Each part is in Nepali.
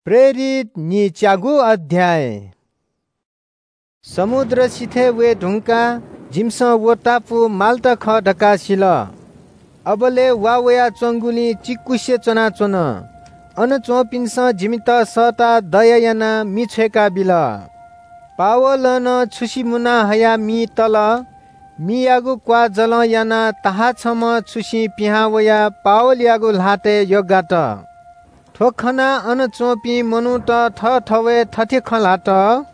प्रेरित नीचागु अध्याय। समुद्र सिथे वे ढुंका जिमस वो टापु माल्टा ख ढकासिल। अबले वावया चंगुली चिक्कुसे चना चोन अन चोपिन्स जिमित सता दयायाना मिछेका बिल। पावल न छुसी मुना हया मी तल मियागु क्वा जल याना ताहा छम छुसी पिहा वया पावल यागु लाटे योगाट ठोखना अन चोपी मनु त थ थवे थथे खलाट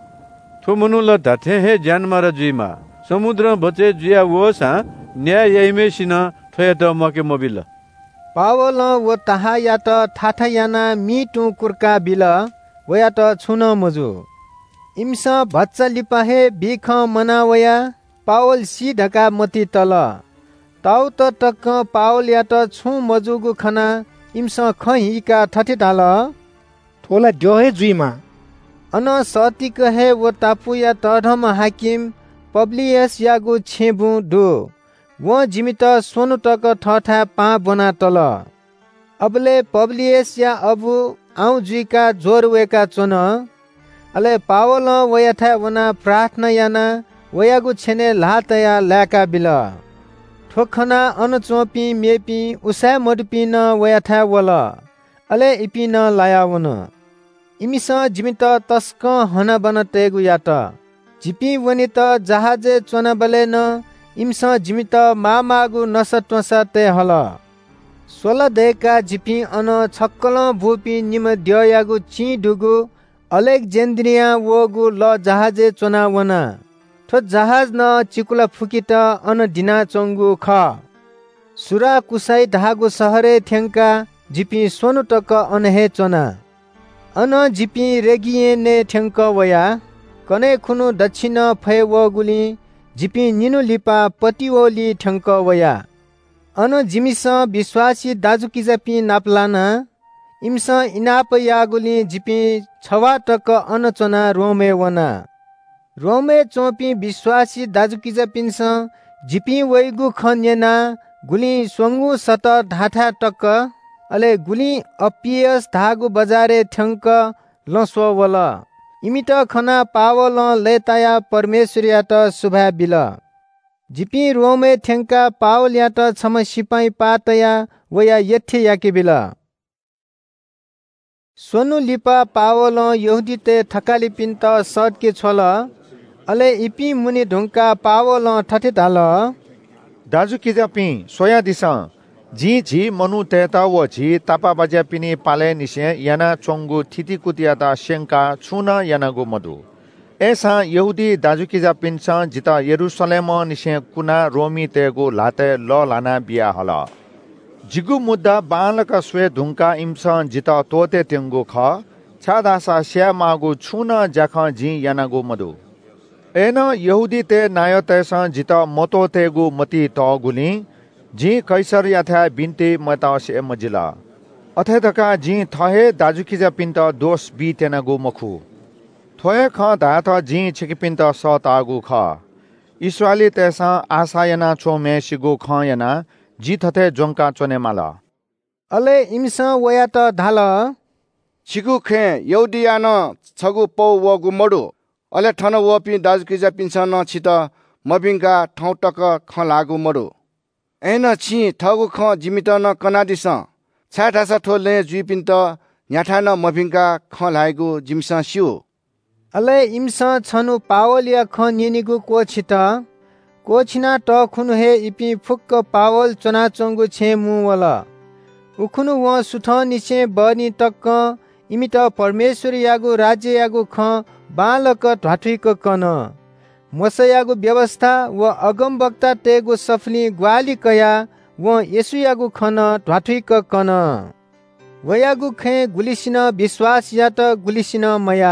थो मनु ल धथे हे ज्यानमा र जुइमा समुद्र बचे जुया वसा न्याय यइमे सिन थय त मके मोबिल। पावल वो ताहा या त थाथा याना मी टु कुर्का बिल वया त छुन मजु इम्स भच्चा लिपाहे बिख मनावया पावल सी ढका मती तल ताउ त टक्क पावल या त छु मजुगु खना इम्स खहिका थथे डाल थोला जोहे जुइमा अन सतिक हे वो टापु या तढम हाकिम पब्लियस यागु छेबु दु वो जिमित सोनु टक ठठा पा बना तल अबले पब्लियस या अबु आउ जुइका जोर वेका चोन अले पावल वयाथा वना प्रार्थना याना वयागु छेने लातया लाका बिल ठोखना अन चोपी मेपी उसा मडपी न वयाथा वल अले इपी न लाया वन इमिस जिमित तस्क हना बन तेगु यात जिपी वनि त जहाजे चोना बले न इम्स जिमित मामागु नसत्वसा ते हल सोला देका जिपी अन छक्कल भूपी निम द्ययागु ची डुगु अलेक्जेन्द्रिया वगु ल जहाजे चोना वना थो जहाज न चिकुला फुकिट अन दिना चंगु ख सुरा कुसाई धागु सहरे थ्यांका जिपी सोनु टक अनहे चोना अन जिपी रेगिए ने थ्यांक वया कने खुनु दक्षिण फय वगुली जिपी निनु लिपा पतिवली थ्यांक वया अन जिमिस विश्वासी दाजु किजापी नापलाना इम्स इनाप यागुली जिपी छवा टक अन चोना रोमे वना रोमे चोपी विश्वासी दाजु किजापिन्स जिपी वैगु खन्यना गुली सोंगु सत ढाठा टक्क अले गुली अपियस धागु बजारे थ्यांक लसो वल इमित खना पावल लेताया परमेश्वरिया त सुभा बिल जिपी रोमे थ्यांका पावल या त छम सिपाई पातया वया यथे याके बिल सोनु लिपा पावल यहुदी ते थकाली पिन्त सट के छोल अले इपी मुनि ढुंका पावल ठठे डाल दाजु किजापी सोया दिसा जी जी मनु तेता व जी तापा बजा पिनी पाले निसे याना चोंगु थिति कुतियाता शेंका छुना यानागु मधु ऐसा यहुदी दाजु किजापिन सा जिता यरूशलेम निसे कुना रोमी तेगु लाते ल लाना बिया हला जिगु मुद्दा बालका स्वे ढुंका इमसा जिता तोते तेंगु ख छादासा स्या मागु छुना जाखा जी यानागु मधु एन यहुदी ते नायतेसा जिता मतो तेगु मती तगुली जी कैसर याथा बिन्ते मता से मजिला अथे तका जी थहे दाजु किजा पिन्त दोष बी तेनागु मखु थोए ख दात जी छिकिपिन्त स तागु ख इस्राएली तेसा आशायना छोमे सिगु ख याना जी थथे जोंका चोने माला अले इमस वया त धाल छिगु खे यहुदिया न छगु पौ वगु मडु अले ठन वपी दाजु किजा पिन्छ न छित मबिंगा ठौ टक ख लागु मडु एन छि थगु ख जिमित न कनादिस छाठासा ठोले जुइ पिन्त न्याठा न मबिंगा ख लागु जिमस सिउ अले इमस छनु पावल या ख निनिगु को छित को छिना त खुनु हे इपी फुक्क पावल चना चंगु छे मु वला उखुनु व सुथ निसे बनी टक्क इमित परमेश्वर यागु राज्य यागु ख बालक ढाठुइक कन मसयागु व्यवस्था व अगमवक्ता तेगु सफली ग्वाली कया व येसुयागु खन ढाठुइक कन वयागु खे गुलिसिन विश्वास या त गुलिसिन मया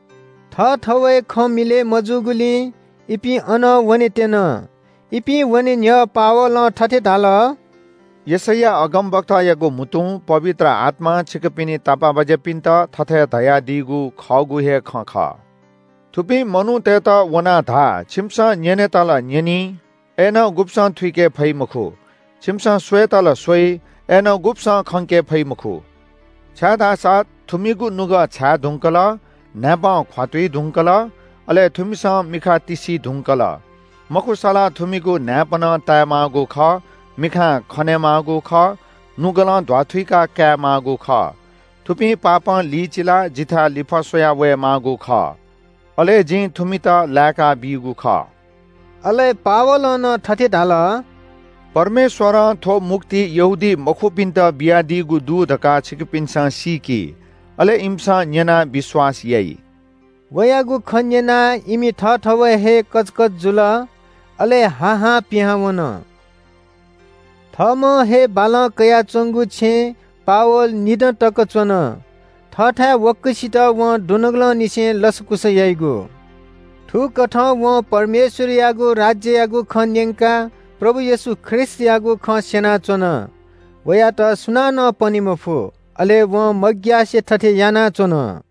थ थवे ख मिले मजुगुली इपी अन वने तेन इपी वने न्य पावल ठठे डाल यसैया अगमवक्ता यागु मुतु पवित्र आत्मा छिकपिनी तापा बजे पिन्त थथे दया दिगु खगु हे ख ख थुपी मनु तेता वना धा छिमसा न्यने ताला न्यनी एन गुप्सा थुइके फै मखु छिमसा स्वे ताला स्वे एन गुप्सा खंके फै मखु छादा सात थुमिगु नुग छा धुंकल नापा ख्वातुई धुंकल अले थुमिस मिखा तिसी धुंकल मकुसला थुमिगु नापन तायमागु ख मिखा खनेमागु ख नुगल ध्वाथुइका क्या मागु ख थुपी पाप लिचिला जिथा लिफसोया वे मागु ख अले जी थुमित लाका बिगु ख अले पावल न ठथे ढाल परमेश्वर थो मुक्ति यहुदी मखुपिन्त बियादिगु दूधका छिकपिन्सा सिकी अले इम्सा न्यना विश्वास यई वयागु खन्यना इमी ठठव हे कचकच जुल अले हाहा पिहावन थम हे बाल कया चंगु छे पावल निद टक चन ठठा वक्कसित व दुनगल निसे लसकुस याइगु ठु कठ व परमेश्वर यागु राज्य यागु खन्यंका प्रभु येशू ख्रिस्ट यागु ख सेना चन वया त सुना न पनि मफु अले व मग्या से ठठे याना चन